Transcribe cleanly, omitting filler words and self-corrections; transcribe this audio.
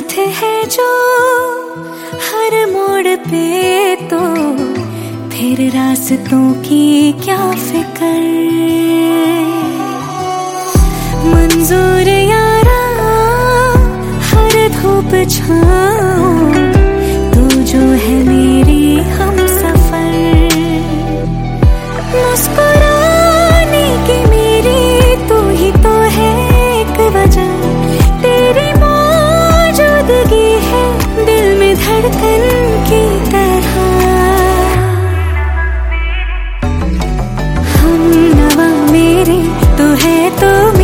साथ है जो हर मोड़ पे, तो फिर रास्तों की क्या फिक्र। मंजूर यारा हर धूप छाँव, तू जो है मेरी हम सफर। मुस्कुराने की मेरी तू ही तो है एक वजह, तेरी मौजूदगी है दिल में धड़कन की तरह। हम नवा मेरे तू है तो